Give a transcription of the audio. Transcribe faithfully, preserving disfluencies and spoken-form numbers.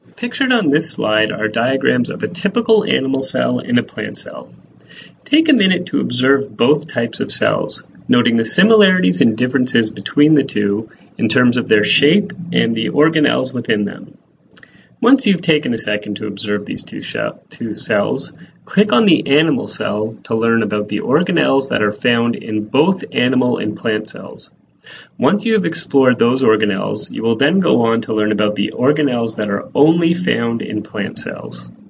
Pictured on this slide are diagrams of a typical animal cell and a plant cell. Take a minute to observe both types of cells, noting the similarities and differences between the two in terms of their shape and the organelles within them. Once you've taken a second to observe these two, two cells, click on the animal cell to learn about the organelles that are found in both animal and plant cells. Once you have explored those organelles, you will then go on to learn about the organelles that are only found in plant cells.